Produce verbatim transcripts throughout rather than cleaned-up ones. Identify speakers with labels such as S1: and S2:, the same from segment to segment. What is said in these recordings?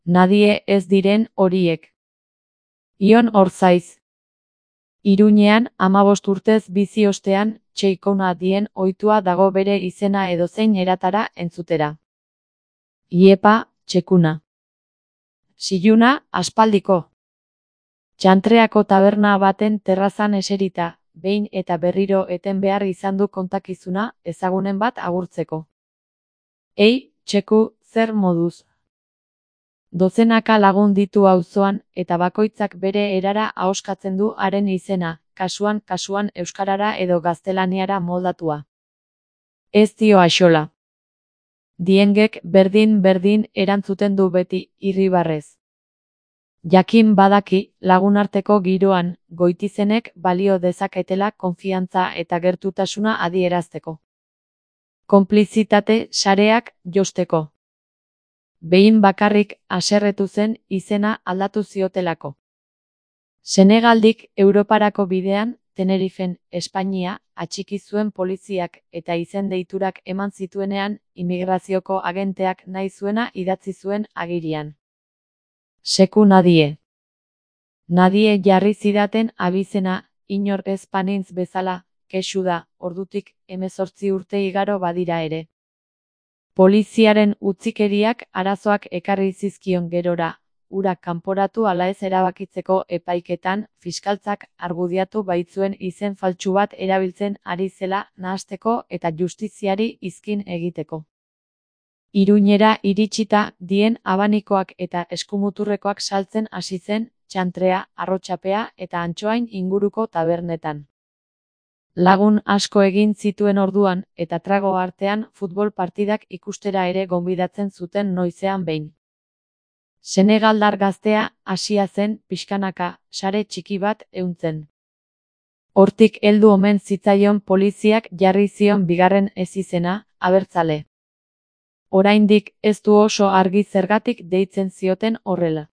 S1: Nadie ez diren horiek. Ion Orzaiz. Iruñean hamabost urtez bizi ostean, Txeikouna dien ohitua dago bere izena edozein eratara entzutera. Iepa, Txekuna. Siluna, aspaldiko. Txantreako taberna baten terrazan eserita, behin eta berriro eten behar izan du kontakizuna ezagunen bat agurtzeko. Ei, Txeku, zer moduz? Dozenaka lagun ditu auzoan, eta bakoitzak bere erara ahoskatzen du haren izena, kasuan kasuan euskarara edo gaztelaniara moldatua. Ez dio axola. Diengek berdin-berdin erantzuten du beti, irribarrez. Jakin badaki, lagunarteko giroan, Goitizenek balio dezaketela konfiantza eta gertutasuna adierazteko. Konplizitate sareak josteko. Behin bakarrik haserretu zen izena aldatu ziotelako. Senegaldik Europarako bidean, Tenerifen, Espainia, atxiki zuen poliziak eta izen deiturak eman zituenean, imigrazioko agenteak nahi zuena idatzi zuen agirian. Seku nadie. Nadie jarri zidaten abizena, inor ez banintz bezala, kexu da, ordutik hemezortzi urte igaro badira ere. Poliziaren utzikeriak arazoak ekarri zizkion gerora, hura kanporatu ala ez erabakitzeko epaiketan, fiskaltzak argudiatu baitzuen izen faltsu bat erabiltzen ari zela nahasteko eta justiziari izkin egiteko. Iruñera iritsita, dien abanikoak eta eskumuturrekoak saltzen hasi zen, txantrea, arrotxapea eta antxoain inguruko tabernetan. Lagun asko egin zituen orduan, eta trago artean futbol partidak ikustera ere gonbidatzen zuten noizean behin. Senegaldar gaztea hasia zen pixkanaka, sare txiki bat ehuntzen. Hortik heldu omen zitzaion poliziak jarri zion bigarren ezizena, abertzale. Oraindik ez du oso argi zergatik deitzen zioten horrela.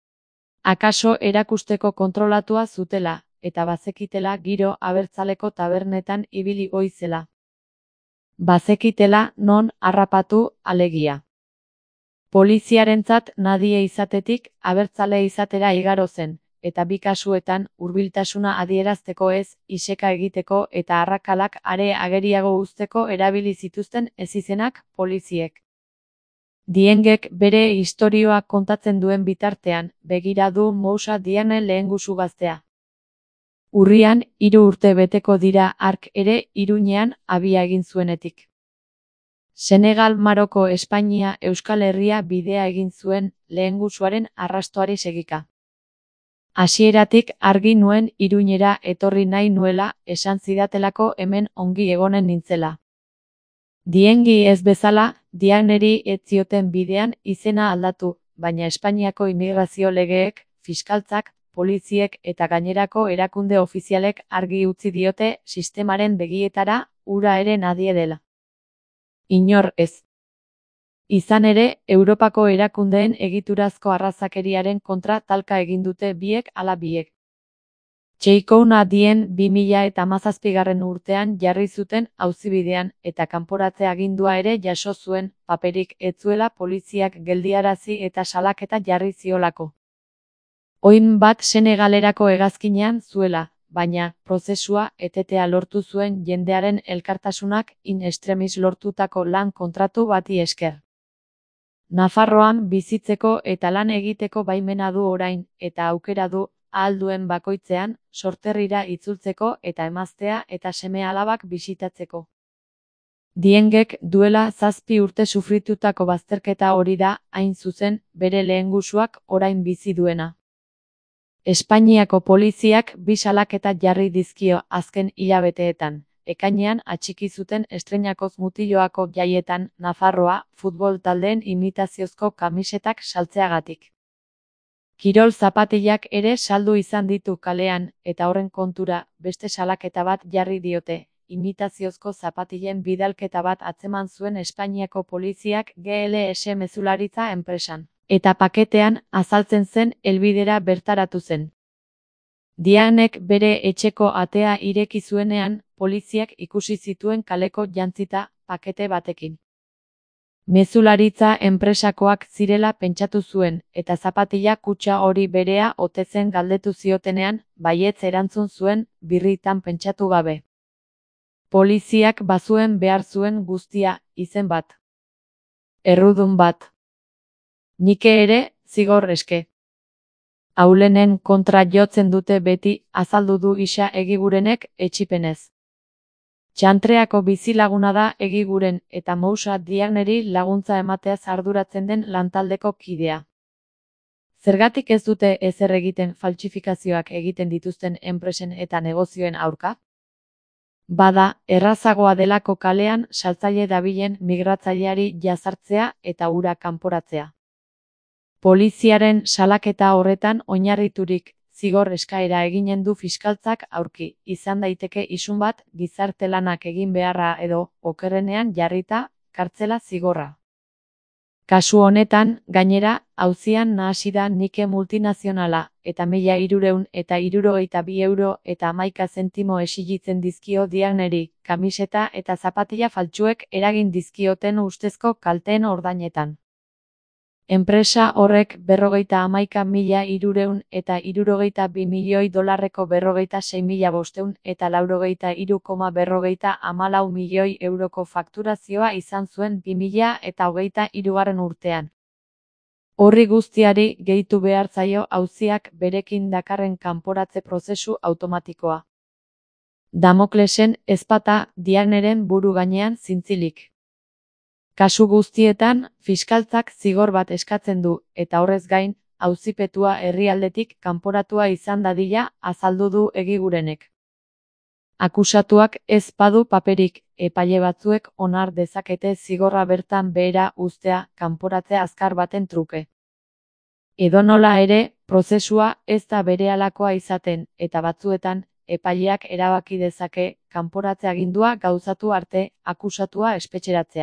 S1: Akaso erakusteko kontrolatua zutela, eta bazekitela giro abertzaleko tabernetan ibili ohi zela. Bazekitela non harrapatu alegia. Poliziarentzat nadie izatetik abertzale izatera igaro zen, eta bi kasuetan hurbiltasuna adierazteko ez, iseka egiteko eta arrakalak are ageriago uzteko erabili zituzten ezizenak poliziek. Diengek bere istorioa kontatzen duen bitartean, begira du Moussa Diane lehengusu gaztea. Urrian, hiru urte beteko dira hark ere Iruñean abia egin zuenetik. Senegal, Maroko, Espainia, Euskal Herria bidea egin zuen lehengusuaren arrastoari segika. Hasieratik argi nuen Iruñera etorri nahi nuela, esan zidatelako hemen ongi egonen nintzela. Diengi ez bezala, Dianeri ez zioten bidean izena aldatu, baina Espainiako immigrazio legeek, fiskaltzak, poliziek eta gainerako erakunde ofizialek argi utzi diote sistemaren begietara hura ere nadie dela. Inor ez. Izan ere, Europako erakundeen egiturazko arrazakeriaren kontra talka egin dute biek ala biek. Txeikouna dien bi mila eta hamazazpigarren urtean jarri zuten auzibidean eta kanporatze agindua ere jaso zuen, paperik ez zuela poliziak geldiarazi eta salaketa jarri ziolako. Oin bat Senegalerako hegazkinean zuela, baina prozesua etetea lortu zuen jendearen elkartasunak in extremis lortutako lan kontratu bati esker. Nafarroan bizitzeko eta lan egiteko baimena du orain, eta aukera du, ahal duen bakoitzean, sorterrira itzultzeko eta emaztea eta seme-alabak bisitatzeko. Diengek duela zazpi urte sufritutako bazterketa hori da, hain zuzen, bere lehengusuak orain bizi duena. Espainiako poliziak bi salaketa jarri dizkio azken hilabeteetan, ekainean atxiki zuten estreinakoz mutiloako jaietan Nafarroa futbol taldeen imitaziozko kamisetak saltzeagatik. Kirol zapatilak ere saldu izan ditu kalean, eta horren kontura beste salaketa bat jarri diote, imitaziozko zapatilen bidalketa bat atzeman zuen Espainiako poliziak G L S mezularitza enpresan, eta paketean azaltzen zen helbidera bertaratu zen. Dianek bere etxeko atea ireki zuenean, poliziak ikusi zituen kaleko jantzita pakete batekin. Mezularitza enpresakoak zirela pentsatu zuen, eta zapatila kutxa hori berea ote zen galdetu ziotenean, baietz erantzun zuen, birritan pentsatu gabe. Poliziak bazuen behar zuen guztia, izen bat. Errudun bat. Nike ere, zigor eske. Aulenen kontra jotzen dute beti, azaldu du isa Egigurenek etxipenez. Txantreako bizilaguna da Egiguren eta Moussa Diagneri laguntza emateaz arduratzen den lantaldeko kidea. Zergatik ez dute ezer egiten faltsifikazioak egiten dituzten enpresen eta negozioen aurka? Bada, errazagoa delako kalean saltzaile dabilen migratzaileari jazartzea eta hura kanporatzea. Poliziaren salaketa horretan oinarriturik, zigor eskaera eginen du fiskaltzak aurki, izan daiteke isun bat, gizarte lanak egin beharra edo, okerrenean jarrita, kartzela zigorra. Kasu honetan, gainera, auzian nahasi da Nike multinazionala, eta mila hirureun eta hirurogeita bi euro eta hamaika zentimo esilitzen dizkio Diagneri, kamiseta eta zapatila faltsuek eragin dizkioten ustezko kalteen ordainetan. Enpresa horrek berrogeita hamaika mila hirureun eta hirurogeita bi milioi dolarreko berrogeita sei mila bostehun eta laurogeita hiru koma berrogeita hamalau milioi euroko fakturazioa izan zuen bi mila eta hogeita hirugarren urtean. Horri guztiari gehitu behar zaio auziak berekin dakarren kanporatze prozesu automatikoa. Damoklesen ezpata Diagneren buru gainean zintzilik. Kasu guztietan, fiskaltzak zigor bat eskatzen du, eta horrez gain, auzipetua herrialdetik kanporatua izan dadila azaldu du Egigurenek. Akusatuak ez badu paperik, epaile batzuek onar dezakete zigorra bertan behera uztea kanporatze azkar baten truke. Edonola ere, prozesua ez da berehalakoa izaten, eta batzuetan, epaileak erabaki dezake kanporatze agindua gauzatu arte akusatua espetxeratzea.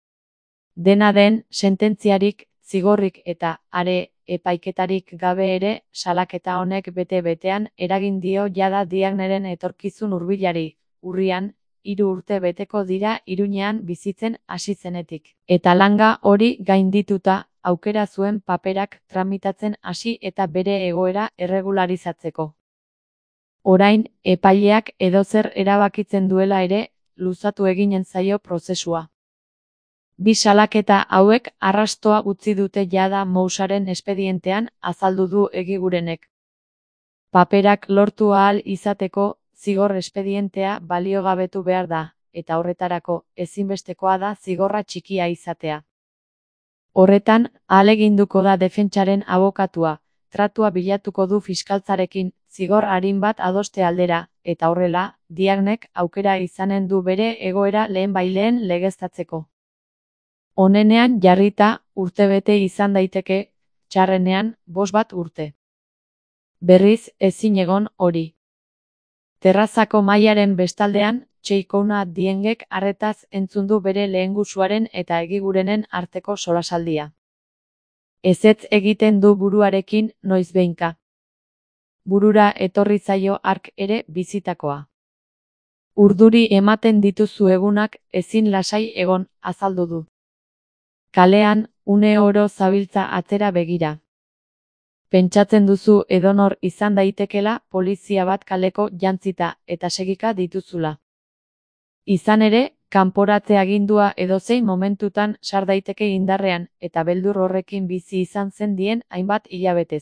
S1: Dena den, sententziarik, zigorrik eta, are, epaiketarik gabe ere, salaketa honek bete-betean eragin dio jada Diagneren etorkizun hurbilari, urrian, hiru urte beteko dira Iruñean bizitzen hasi zenetik. Eta langa hori gaindituta, aukera zuen paperak tramitatzen hasi eta bere egoera erregularizatzeko. Orain, epaileak edozer erabakitzen duela ere, luzatu eginen zaio prozesua. Bi salaketa hauek arrastoa utzi dute jada Moussaren espedientean, azaldu du Egigurenek. Paperak lortu ahal izateko, zigor espedientea baliogabetu behar da, eta horretarako, ezinbestekoa da zigorra txikia izatea. Horretan, ahaleginduko da defentsaren abokatua, tratua bilatuko du fiskaltzarekin, zigor arin bat adoste aldera, eta horrela, Diagnek aukera izanen du bere egoera lehenbaileen legeztatzeko. Onenean jarrita, urtebete izan daiteke, txarrenean, bost bat urte. Berriz, ezin egon hori. Terrazako mailaren bestaldean, Txeikouna Diengek arretaz entzun du bere lehengusuaren eta Egigurenen arteko solasaldia. Ezetz egiten du buruarekin noizbehinka. Burura etorri zaio hark ere bizitakoa. Urduri ematen dituzu egunak ezin lasai egon, azaldu du. Kalean, une oro zabiltza atzera begira. Pentsatzen duzu edonor izan daitekela polizia bat kaleko jantzita eta segika dituzula. Izan ere, kanporatze agindua edozein momentutan sar daiteke indarrean eta beldur horrekin bizi izan zen dien hainbat hilabetez.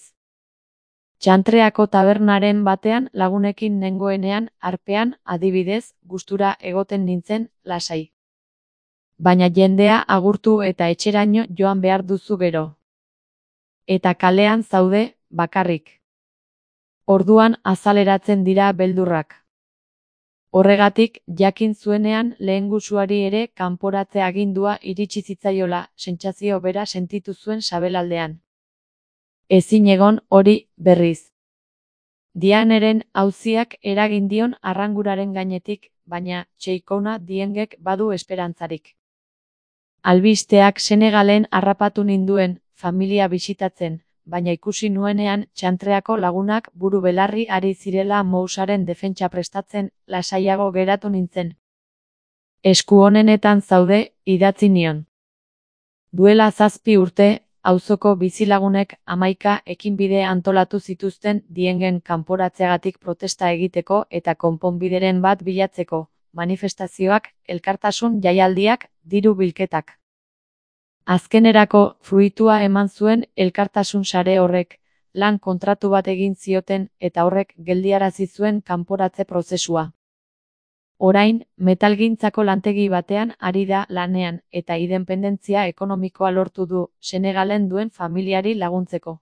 S1: Txantreako tabernaren batean lagunekin nengoenean arpean, adibidez, gustura egoten nintzen, lasai. Baina jendea agurtu eta etxeraino joan behar duzu gero. Eta kalean zaude, bakarrik. Orduan azaleratzen dira beldurrak. Horregatik, jakin zuenean lehengusuari ere kanporatze agindua iritsi zitzaiola, sentsazio bera sentitu zuen sabelaldean. Ezin egon hori, berriz. Diagneren auziak eragin dion arranguraren gainetik, baina Txeikouna Diengek badu esperantzarik. Albisteak Senegalen harrapatu ninduen, familia bisitatzen, baina ikusi nuenean txantreako lagunak buru belarri ari zirela Moussaren defentsa prestatzen, lasaiago geratu nintzen. Esku onenetan zaude, idatzi nion. Duela zazpi urte, auzoko bizilagunek hamaika ekinbide antolatu zituzten Diengen kanporatzeagatik protesta egiteko eta konponbideren bat bilatzeko, manifestazioak, elkartasun jaialdiak, diru bilketak. Azkenerako, fruitua eman zuen elkartasun sare horrek, lan kontratu bat egin zioten eta horrek geldiarazi zuen kanporatze prozesua. Orain, metalgintzako lantegi batean ari da lanean eta independentzia ekonomikoa lortu du Senegalen duen familiari laguntzeko.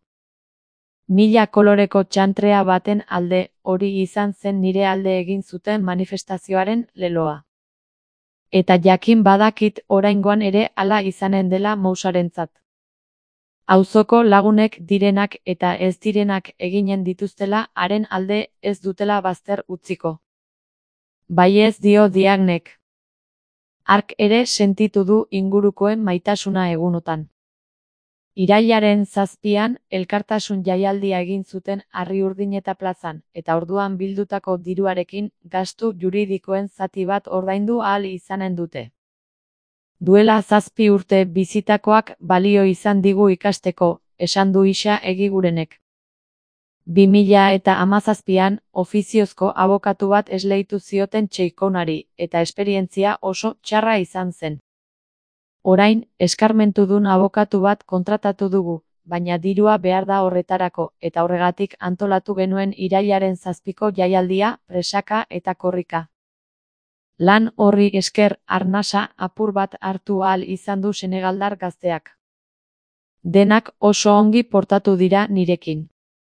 S1: Mila koloreko txantrea baten alde, hori izan zen nire alde egin zuten manifestazioaren leloa. Eta jakin badakit oraingoan ere hala izanen dela Mousarentzat. Auzoko lagunek direnak eta ez direnak eginen dituztela haren alde ez dutela bazter utziko. Baiez dio Diagnek. Hark ere sentitu du ingurukoen maitasuna egunotan. Irailaren zazpian, elkartasun jaialdia egin zuten Arriurdineta plazan, eta orduan bildutako diruarekin gastu juridikoen zati bat ordaindu ahal izanen dute. Duela zazpi urte bizitakoak balio izan digu ikasteko, esan du Isa Egigurenek. bi mila eta hamazazpian, ofiziozko abokatu bat esleitu zioten Txeikonari, eta esperientzia oso txarra izan zen. Orain, eskarmentudun abokatu bat kontratatu dugu, baina dirua behar da horretarako, eta horregatik antolatu genuen irailaren zazpiko jaialdia, presaka eta korrika. Lan horri esker arnasa apur bat hartu ahal izan du senegaldar gazteak. Denak oso ongi portatu dira nirekin.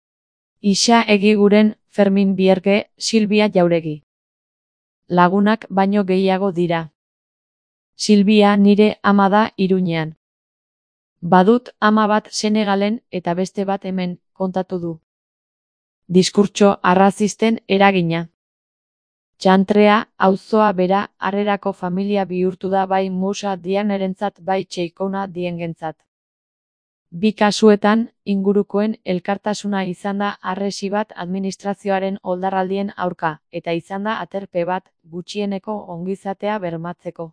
S1: Isa Egiguren, Fermin Bierge, Silvia Jauregi. Lagunak baino gehiago dira. Silvia nire ama da Iruñean. Badut ama bat Senegalen eta beste bat hemen, kontatu du. Diskurtso arrazisten eragina. Txantrea, auzoa bera, harrerako familia bihurtu da bai Moussa Diagnerentzat bai Txeikona Diengentzat. Bi kasuetan, ingurukoen elkartasuna izan da harresi bat administrazioaren oldarraldien aurka, eta izan da aterpe bat, gutxieneko ongizatea bermatzeko.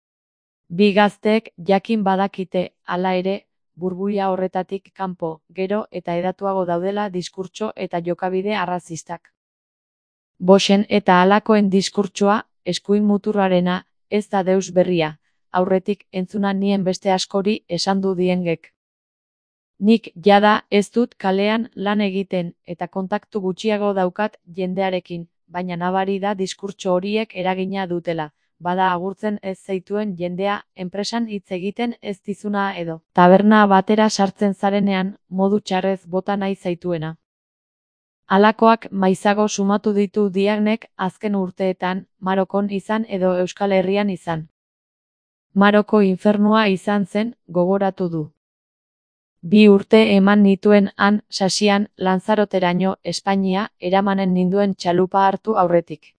S1: Bi gazteek jakin badakite, hala ere, burbuila horretatik kanpo, gero eta hedatuago daudela diskurtso eta jokabide arrazistak. Bosen eta halakoen diskurtsoa, eskuin muturrarena, ez da deus berria, aurretik entzuna nien beste askori esan du Diengek. Nik jada ez dut kalean lan egiten eta kontaktu gutxiago daukat jendearekin, baina nabari da diskurtso horiek eragina dutela, bada agurtzen ez zaituen jendea, enpresan hitz egiten ez dizuna edo. Taberna batera sartzen zarenean, modu txarrez bota nahi zaituena. Halakoak maizago sumatu ditu Diagnek azken urteetan, Marokon izan edo Euskal Herrian izan. Maroko infernua izan zen, gogoratu du. Bi urte eman nituen han, sasian, Lanzaroteraino, Espainia, eramanen ninduen txalupa hartu aurretik.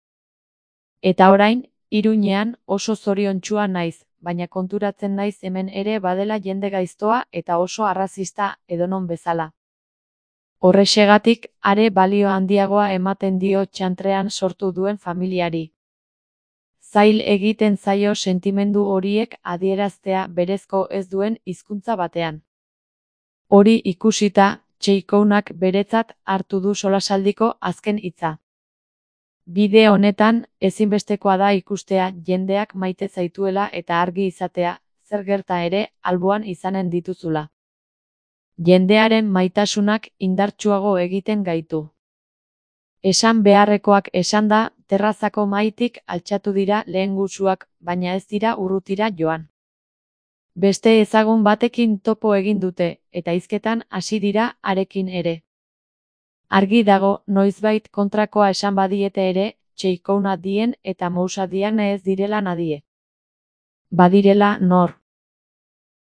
S1: Eta orain, Iruñean oso zoriontsua naiz, baina konturatzen naiz hemen ere badela jende gaiztoa eta oso arrazista edonon bezala. Horrexegatik, are balio handiagoa ematen dio txantrean sortu duen familiari. Zail egiten zaio sentimendu horiek adieraztea berezko ez duen hizkuntza batean. Hori ikusita, Txeikonak beretzat hartu du solasaldiko azken hitza. Bide honetan, ezinbestekoa da ikustea jendeak maite zaituela eta argi izatea, zer gerta ere, alboan izanen dituzula. Jendearen maitasunak indartsuago egiten gaitu. Esan beharrekoak esanda, terrazako maitik altxatu dira lehengusuak, baina ez dira urrutira joan. Beste ezagun batekin topo egin dute, eta hizketan hasi dira harekin ere. Argi dago, noizbait kontrakoa esan badiete ere, Txeikona Dien eta Moussa Diagne ez direla nadie. Badirela nor.